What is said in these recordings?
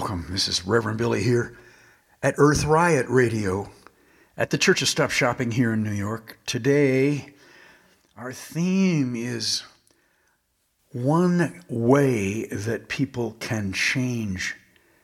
Welcome. This is Reverend Billy here at Earth Riot Radio at the Church of Stop Shopping here in New York. Today, our theme is one way that people can change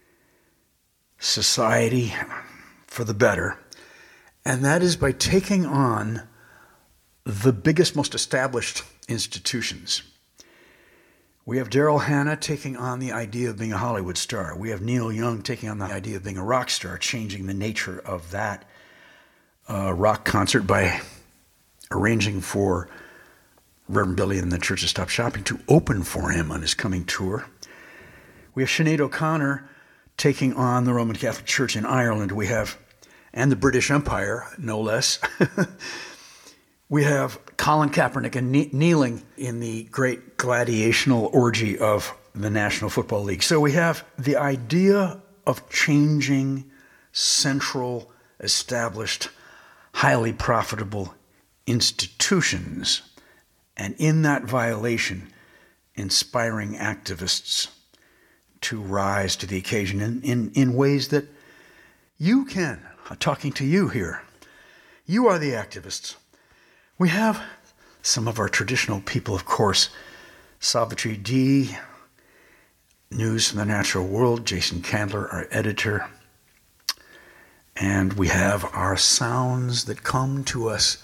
society for the better, and that is by taking on the biggest, most established institutions. We have Daryl Hannah taking on the idea of being a Hollywood star. We have Neil Young taking on the idea of being a rock star, changing the nature of that rock concert by arranging for Reverend Billy and the Church of Stop Shopping to open for him on his coming tour. We have Sinead O'Connor taking on the Roman Catholic Church in Ireland. We have, and the British Empire, no less. We have Colin Kaepernick and kneeling in the great gladiational orgy of the National Football League. So we have the idea of changing central, established, highly profitable institutions, and in that violation, inspiring activists to rise to the occasion in ways that you can. I'm talking to you here. You are the activists. We have some of our traditional people, of course, Savitri D, News from the Natural World, Jason Candler, our editor. And we have our sounds that come to us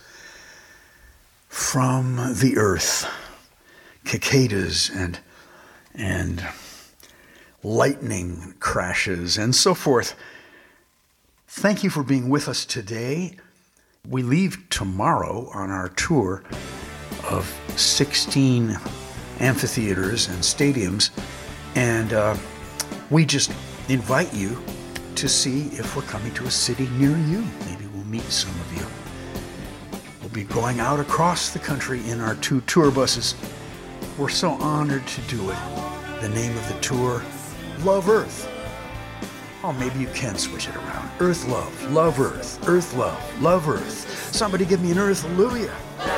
from the earth, cicadas and lightning crashes and so forth. Thank you for being with us today. We leave tomorrow on our tour of 16 amphitheaters and stadiums, and we just invite you to see if we're coming to a city near you. Maybe we'll meet some of you. We'll be going out across the country in our 2 tour buses. We're so honored to do it. The name of the tour, Love Earth. Oh, maybe you can switch it around. Earth Love, Love Earth, Earth Love, Love Earth. Somebody give me an Earth Hallelujah.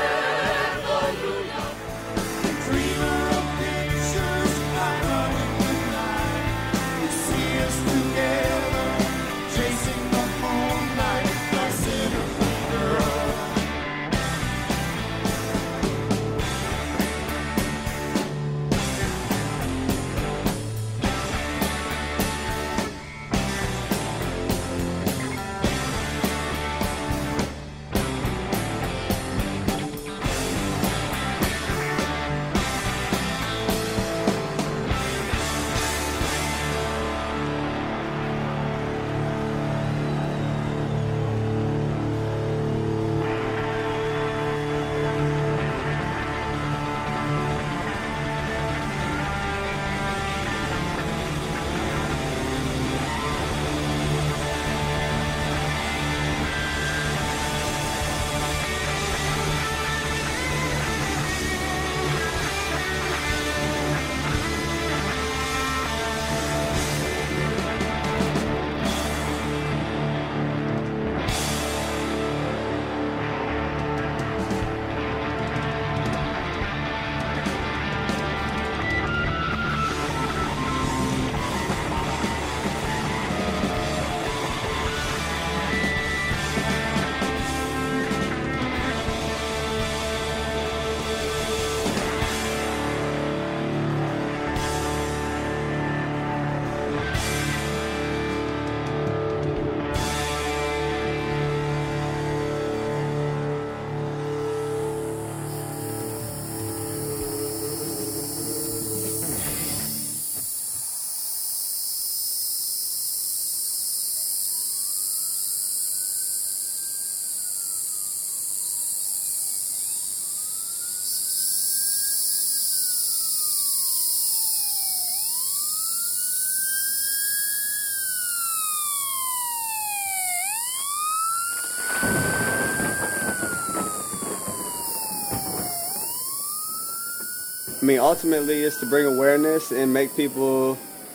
I mean, ultimately, it's to bring awareness and make people,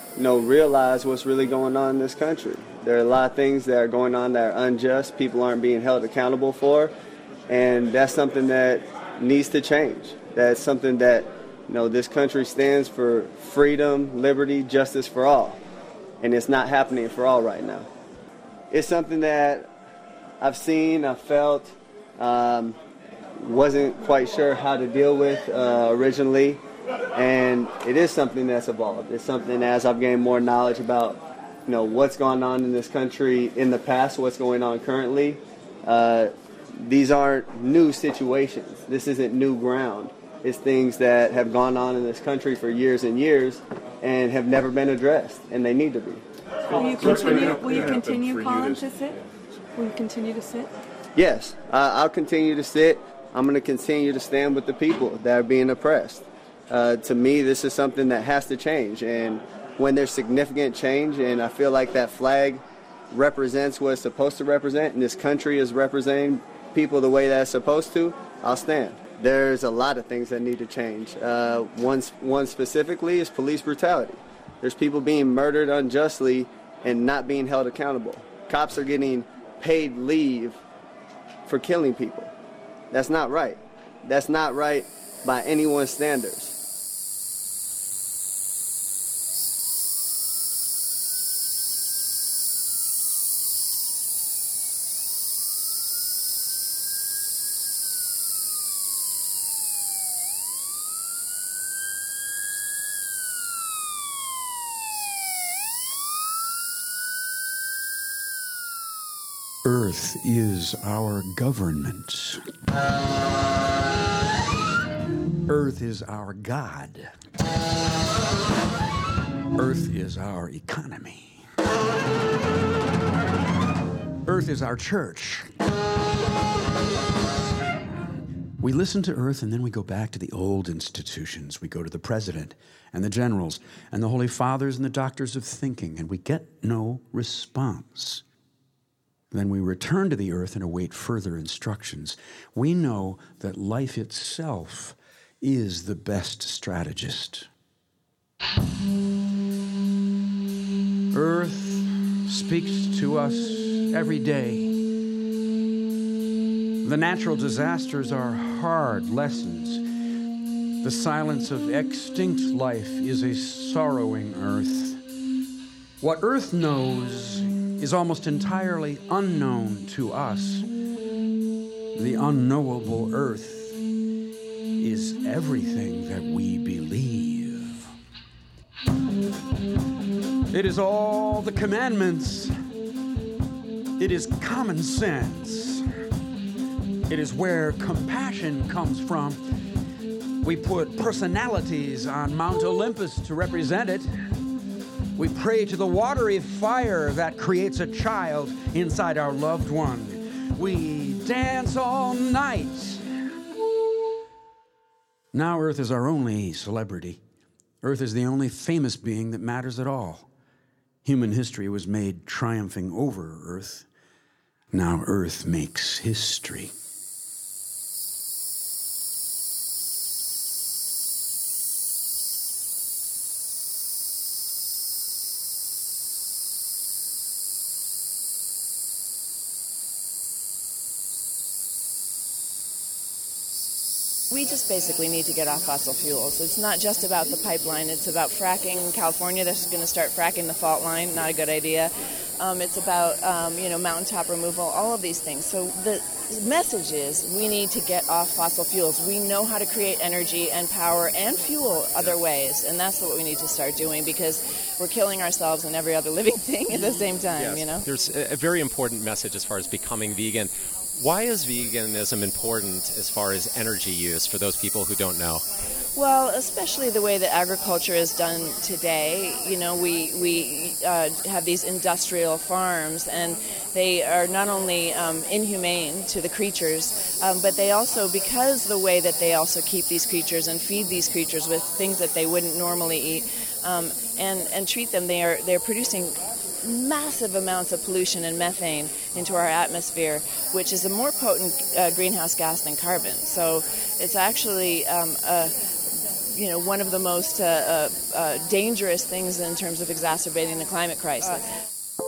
realize what's really going on in this country. There are a lot of things that are going on that are unjust, people aren't being held accountable for, and that's something that needs to change. That's something that, this country stands for freedom, liberty, justice for all. and it's not happening for all right now. It's something that I've seen, I've felt, wasn't quite sure how to deal with originally, and it is something that's evolved. It's something as I've gained more knowledge about, what's gone on in this country in the past, what's going on currently. These aren't new situations. This isn't new ground. It's things that have gone on in this country for years and years and have never been addressed, and they need to be. Will you continue, Colin, to sit? Will you continue to sit? Yes, I'll continue to sit. I'm going to continue to stand with the people that are being oppressed. To me, this is something that has to change, and when there's significant change, and I feel like that flag represents what it's supposed to represent, and this country is representing people the way that it's supposed to, I'll stand. There's a lot of things that need to change. One specifically is police brutality. There's people being murdered unjustly and not being held accountable. Cops are getting paid leave for killing people. That's not right. That's not right by anyone's standards. Earth is our government. Earth is our God. Earth is our economy. Earth is our church. We listen to Earth and then we go back to the old institutions. We go to the president and the generals and the holy fathers and the doctors of thinking, and we get no response. Then we return to the earth and await further instructions. We know that life itself is the best strategist. Earth speaks to us every day. The natural disasters are hard lessons. The silence of extinct life is a sorrowing earth. What Earth knows is almost entirely unknown to us. The unknowable Earth is everything that we believe. It is all the commandments. It is common sense. It is where compassion comes from. We put personalities on Mount Olympus to represent it. We pray to the watery fire that creates a child inside our loved one. We dance all night. Now Earth is our only celebrity. Earth is the only famous being that matters at all. Human history was made triumphing over Earth. Now Earth makes history. We just basically need to get off fossil fuels. It's not just about the pipeline. It's about fracking. California, they're going to start fracking the fault line. Not a good idea. It's about, mountaintop removal, all of these things. So the message is we need to get off fossil fuels. We know how to create energy and power and fuel other ways, and that's what we need to start doing, because we're killing ourselves and every other living thing at the same time, Yes. There's a very important message as far as becoming vegan. Why is veganism important as far as energy use for those people who don't know? Well, especially the way that agriculture is done today. We have these industrial farms, and they are not only inhumane to the creatures, but they also, because the way that they also keep these creatures and feed these creatures with things that they wouldn't normally eat, and treat them, they're producing massive amounts of pollution and methane into our atmosphere, which is a more potent greenhouse gas than carbon. So it's actually one of the most dangerous things in terms of exacerbating the climate crisis.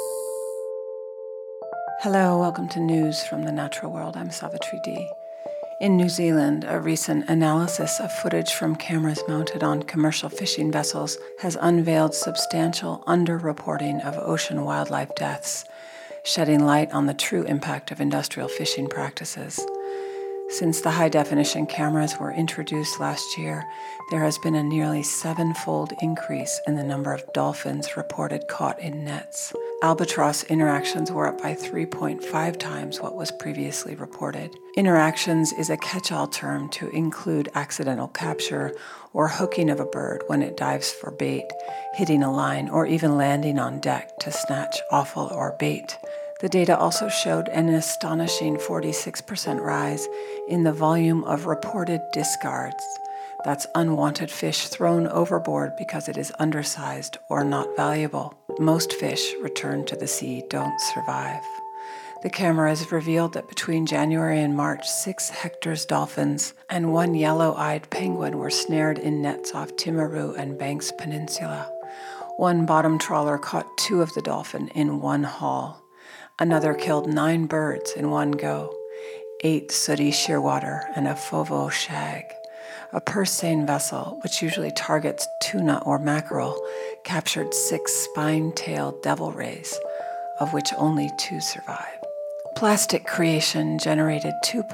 Hello, welcome to News from the Natural World. I'm Savitri D. In New Zealand, a recent analysis of footage from cameras mounted on commercial fishing vessels has unveiled substantial underreporting of ocean wildlife deaths, shedding light on the true impact of industrial fishing practices. Since the high-definition cameras were introduced last year, there has been a nearly 7-fold increase in the number of dolphins reported caught in nets. Albatross interactions were up by 3.5 times what was previously reported. Interactions is a catch-all term to include accidental capture or hooking of a bird when it dives for bait, hitting a line, or even landing on deck to snatch offal or bait. The data also showed an astonishing 46% rise in the volume of reported discards. That's unwanted fish thrown overboard because it is undersized or not valuable. Most fish returned to the sea don't survive. The cameras revealed that between January and March, 6 Hector's dolphins and 1 yellow-eyed penguin were snared in nets off Timaru and Banks Peninsula. One bottom trawler caught 2 of the dolphin in one haul. Another killed 9 birds in one go, 8 sooty shearwater and a fovo shag. A purse-seine vessel, which usually targets tuna or mackerel, captured 6 spine-tailed devil rays, of which only 2 survived. Plastic creation generated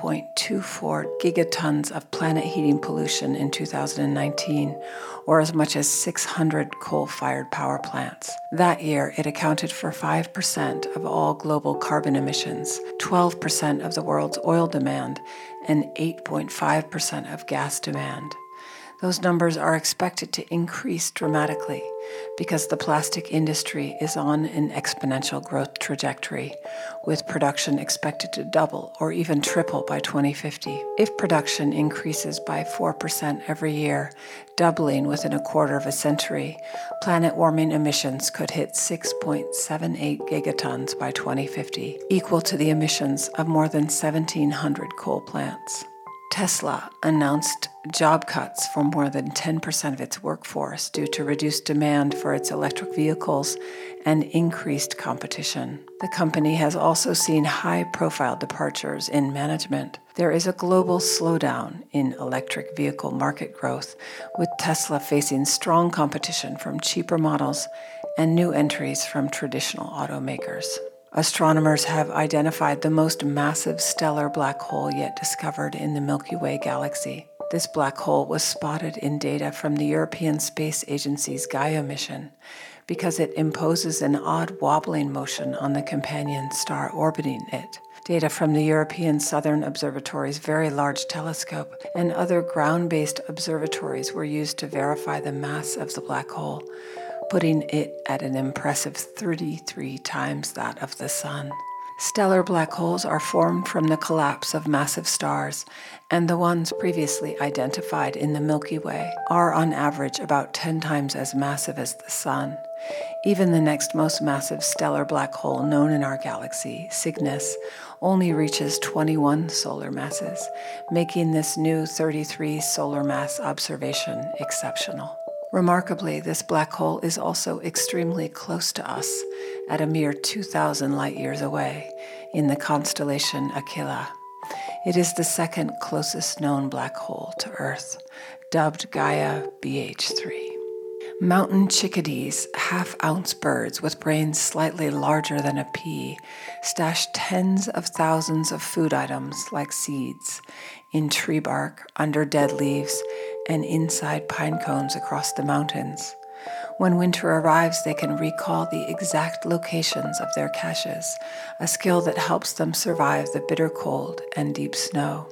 2.24 gigatons of planet-heating pollution in 2019, or as much as 600 coal-fired power plants. That year, it accounted for 5% of all global carbon emissions, 12% of the world's oil demand, and 8.5% of gas demand. Those numbers are expected to increase dramatically because the plastic industry is on an exponential growth trajectory, with production expected to double or even triple by 2050. If production increases by 4% every year, doubling within a quarter of a century, planet warming emissions could hit 6.78 gigatons by 2050, equal to the emissions of more than 1,700 coal plants. Tesla announced job cuts for more than 10% of its workforce due to reduced demand for its electric vehicles and increased competition. The company has also seen high-profile departures in management. There is a global slowdown in electric vehicle market growth, with Tesla facing strong competition from cheaper models and new entries from traditional automakers. Astronomers have identified the most massive stellar black hole yet discovered in the Milky Way galaxy. This black hole was spotted in data from the European Space Agency's Gaia mission because it imposes an odd wobbling motion on the companion star orbiting it. Data from the European Southern Observatory's Very Large Telescope and other ground-based observatories were used to verify the mass of the black hole, putting it at an impressive 33 times that of the Sun. Stellar black holes are formed from the collapse of massive stars, and the ones previously identified in the Milky Way are on average about 10 times as massive as the Sun. Even the next most massive stellar black hole known in our galaxy, Cygnus, only reaches 21 solar masses, making this new 33 solar mass observation exceptional. Remarkably, this black hole is also extremely close to us, at a mere 2,000 light-years away, in the constellation Aquila. It is the second closest known black hole to Earth, dubbed Gaia BH3. Mountain chickadees, half-ounce birds with brains slightly larger than a pea, stash tens of thousands of food items like seeds in tree bark, under dead leaves, and inside pine cones across the mountains. When winter arrives, they can recall the exact locations of their caches, a skill that helps them survive the bitter cold and deep snow.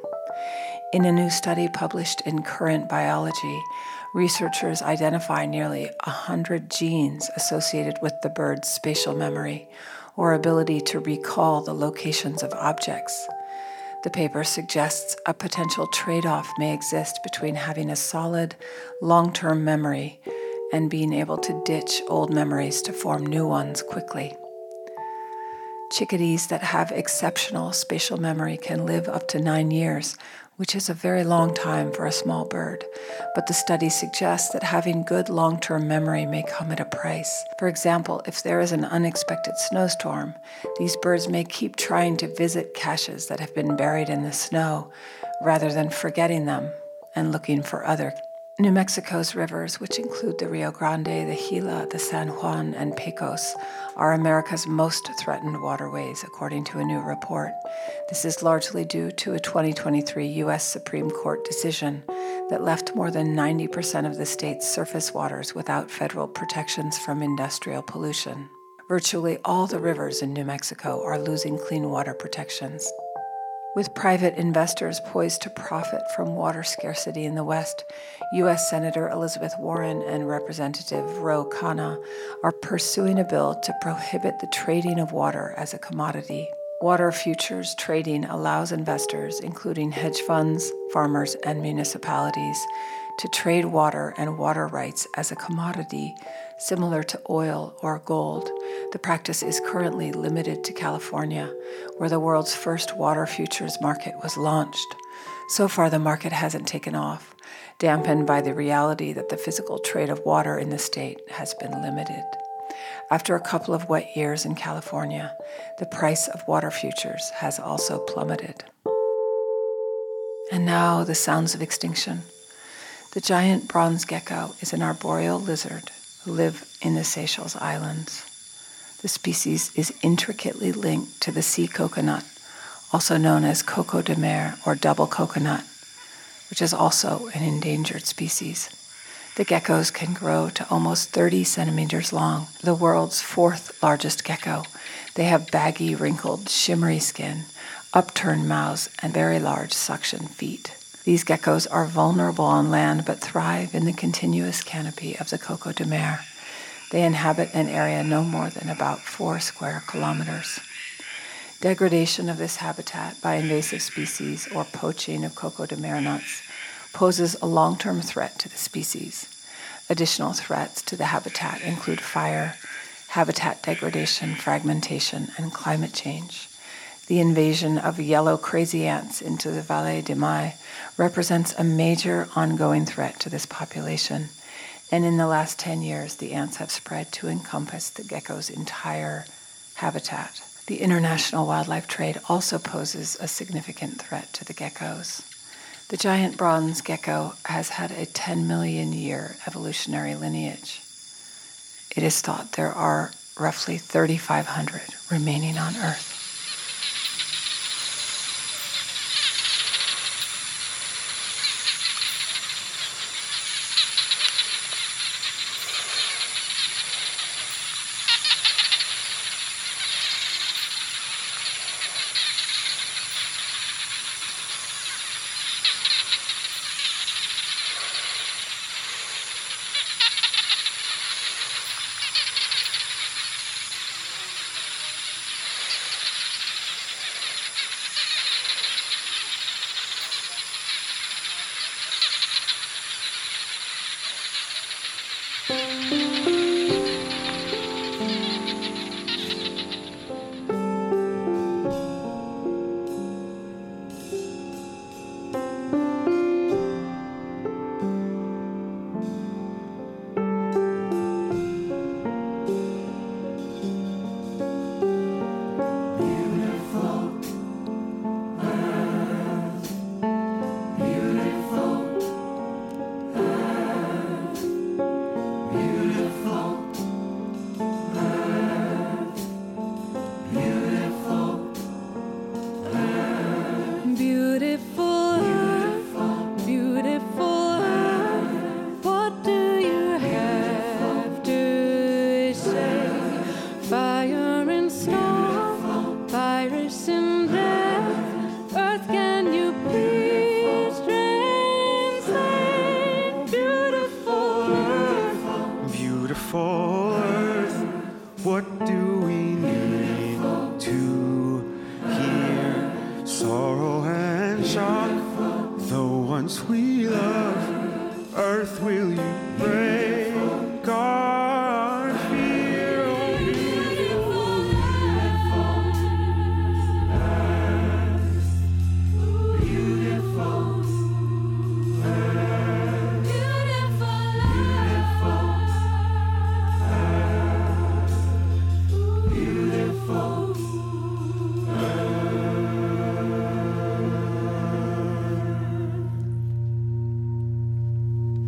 In a new study published in Current Biology, researchers identify nearly 100 genes associated with the bird's spatial memory, or ability to recall the locations of objects. The paper suggests a potential trade-off may exist between having a solid, long-term memory and being able to ditch old memories to form new ones quickly. Chickadees that have exceptional spatial memory can live up to 9 years, which is a very long time for a small bird, but the study suggests that having good long-term memory may come at a price. For example, if there is an unexpected snowstorm, these birds may keep trying to visit caches that have been buried in the snow, rather than forgetting them and looking for other. New Mexico's rivers, which include the Rio Grande, the Gila, the San Juan, and Pecos, are America's most threatened waterways, according to a new report. This is largely due to a 2023 U.S. Supreme Court decision that left more than 90% of the state's surface waters without federal protections from industrial pollution. Virtually all the rivers in New Mexico are losing clean water protections. With private investors poised to profit from water scarcity in the West, U.S. Senator Elizabeth Warren and Representative Ro Khanna are pursuing a bill to prohibit the trading of water as a commodity. Water futures trading allows investors, including hedge funds, farmers, and municipalities, to trade water and water rights as a commodity, similar to oil or gold. The practice is currently limited to California, where the world's first water futures market was launched. So far, the market hasn't taken off, dampened by the reality that the physical trade of water in the state has been limited. After a couple of wet years in California, the price of water futures has also plummeted. And now the sounds of extinction. The giant bronze gecko is an arboreal lizard who live in the Seychelles Islands. The species is intricately linked to the sea coconut, also known as coco de mer or double coconut, which is also an endangered species. The geckos can grow to almost 30 centimeters long, the world's fourth largest gecko. They have baggy, wrinkled, shimmery skin, upturned mouths, and very large suction feet. These geckos are vulnerable on land but thrive in the continuous canopy of the coco de mer. They inhabit an area no more than about 4 square kilometers. Degradation of this habitat by invasive species or poaching of coco de mer nuts poses a long-term threat to the species. Additional threats to the habitat include fire, habitat degradation, fragmentation, and climate change. The invasion of yellow crazy ants into the Vallée de Mai represents a major ongoing threat to this population, and in the last 10 years, the ants have spread to encompass the gecko's entire habitat. The international wildlife trade also poses a significant threat to the geckos. The giant bronze gecko has had a 10 million year evolutionary lineage. It is thought there are roughly 3,500 remaining on Earth.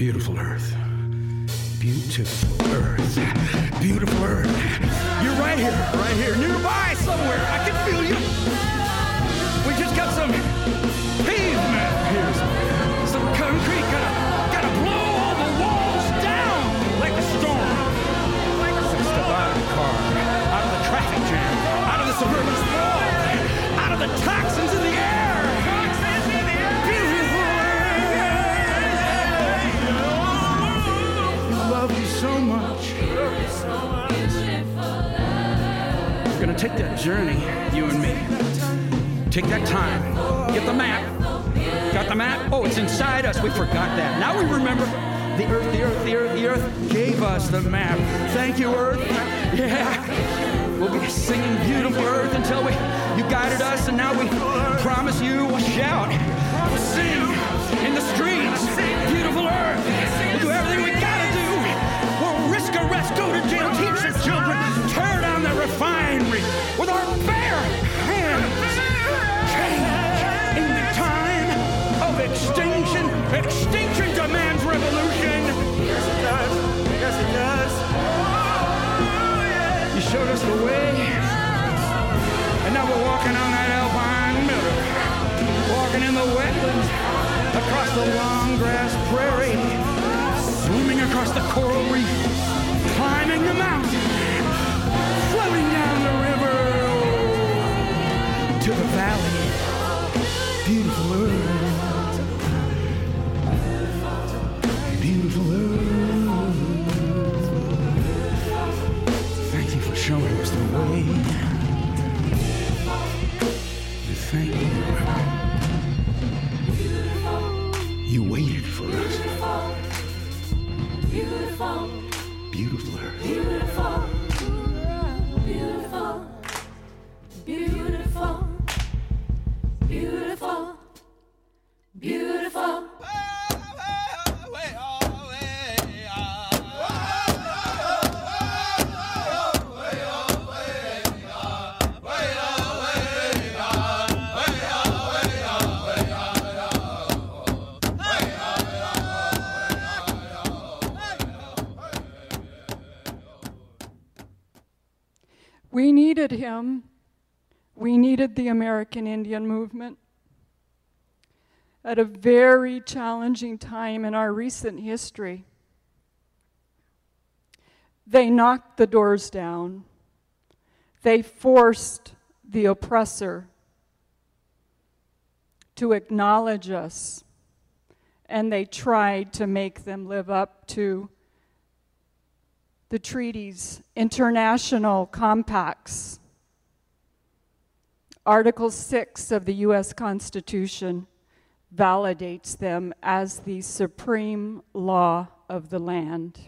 Beautiful Earth. Beautiful Earth. Beautiful Earth. You're right here, nearby somewhere. I can feel you. We just got some pavement here. Some concrete. Gotta blow all the walls down like a storm. Step out of the car, out of the traffic jam, out of the suburban sprawl, out of the toxins in the air. Beautiful Earth. I love you so much. We're gonna take that journey, you and me. Take that time. Get the map. Got the map? Oh, it's inside us. We forgot that. Now we remember. The earth gave us the map. Thank you, Earth. Yeah. We'll be singing Beautiful Earth until you guided us, and now we promise you we'll shout. We'll sing in the streets. Beautiful Earth. We'll do everything we gotta do. We'll risk arrest, go to jail, teach the children, tear down the refinery with our bare hands. Change in the time of extinction. Extinction demands revolution. Yes, it does. Yes, it does. You showed us the way. And now we're walking on that alpine meadow. Walking in the wetlands. Across the long grass prairie. Swimming across the coral reef. Climbing the mountain. Floating down the river. To the valley. Beautiful Earth. Beautiful Earth. Thank you for showing us the way. Thank you. You waited for us. Beautiful. Beautiful Earth. Beautiful. Beautiful. Beautiful. Beautiful. Beautiful. We needed him. We needed the American Indian movement at a very challenging time in our recent history. They knocked the doors down. They forced the oppressor to acknowledge us, and they tried to make them live up to the treaties, international compacts. Article 6 of the U.S. Constitution validates them as the supreme law of the land.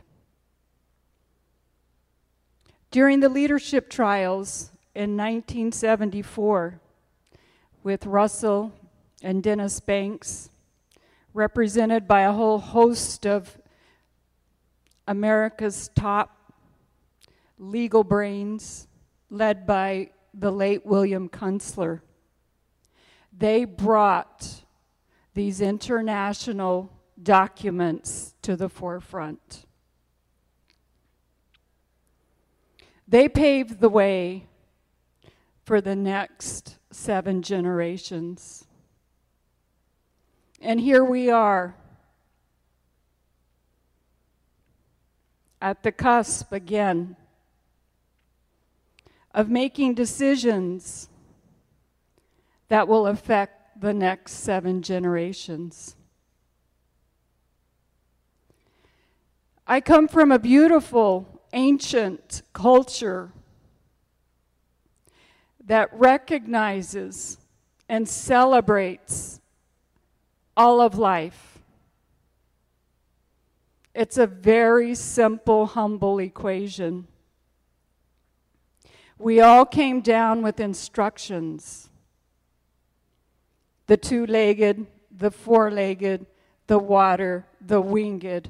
During the leadership trials in 1974, with Russell and Dennis Banks, represented by a whole host of America's top legal brains, led by the late William Kunstler, they brought these international documents to the forefront. They paved the way for the next 7 generations. And here we are, at the cusp again of making decisions that will affect the next 7 generations. I come from a beautiful, ancient culture that recognizes and celebrates all of life. It's a very simple, humble equation. We all came down with instructions. The 2-legged, the 4-legged, the water, the winged,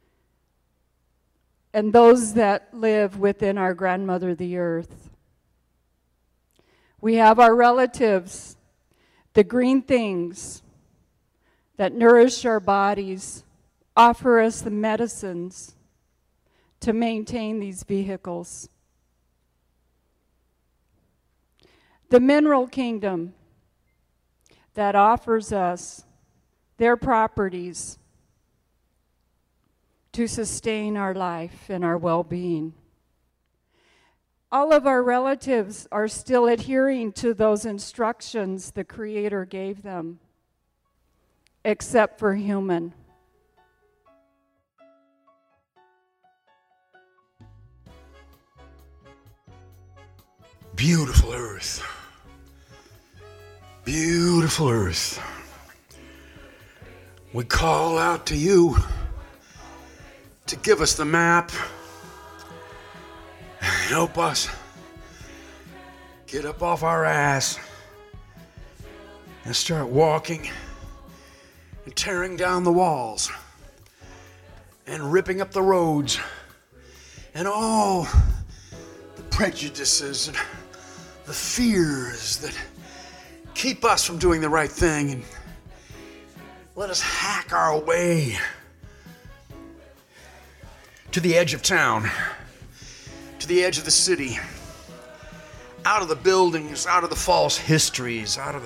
and those that live within our grandmother, the earth. We have our relatives, the green things that nourish our bodies, offer us the medicines to maintain these vehicles. The mineral kingdom that offers us their properties to sustain our life and our well-being. All of our relatives are still adhering to those instructions the Creator gave them, except for human. Beautiful earth. Beautiful earth. We call out to you to give us the map. Help us get up off our ass and start walking and tearing down the walls and ripping up the roads and all the prejudices and the fears that keep us from doing the right thing, and let us hack our way to the edge of town, to the edge of the city, out of the buildings, out of the false histories, out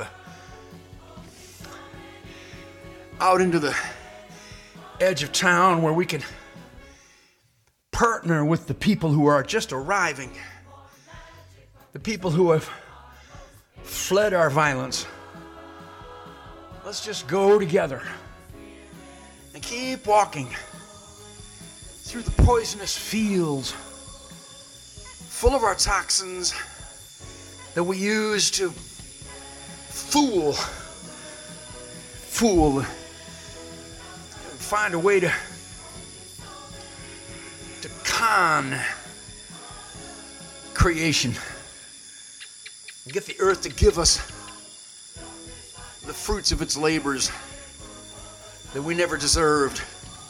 into the edge of town where we can partner with the people who are just arriving, the people who have fled our violence. Let's just go together and keep walking through the poisonous fields full of our toxins that we use to fool and find a way to con creation and get the earth to give us the fruits of its labors that we never deserved.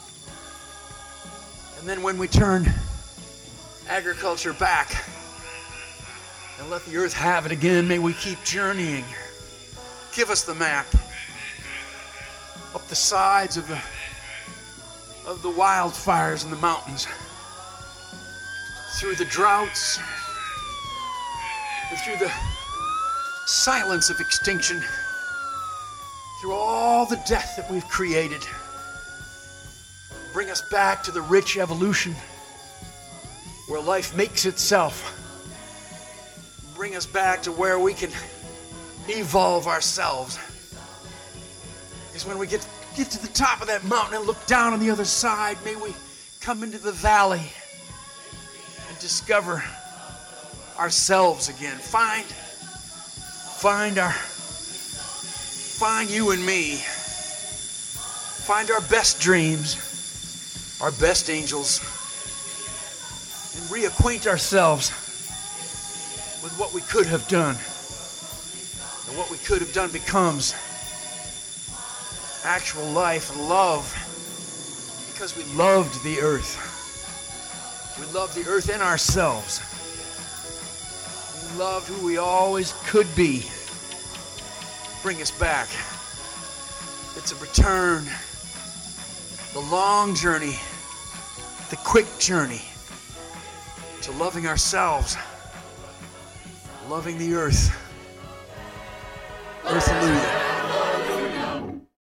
And then when we turn agriculture back and let the earth have it again, may we keep journeying. Give us the map up the sides of the wildfires in the mountains, through the droughts, and through the silence of extinction, through all the death that we've created. Bring us back to the rich evolution where life makes itself. Bring us back to where we can evolve ourselves. Because when we get to the top of that mountain and look down on the other side, may we come into the valley and discover ourselves again. Find you and me. Find our best dreams, our best angels, and reacquaint ourselves with what we could have done. And what we could have done becomes actual life and love, because we loved the earth. We loved the earth and ourselves. We loved who we always could be. Bring us back. It's a return. The long journey, the quick journey to loving ourselves, loving the earth. Earth-hallelujah.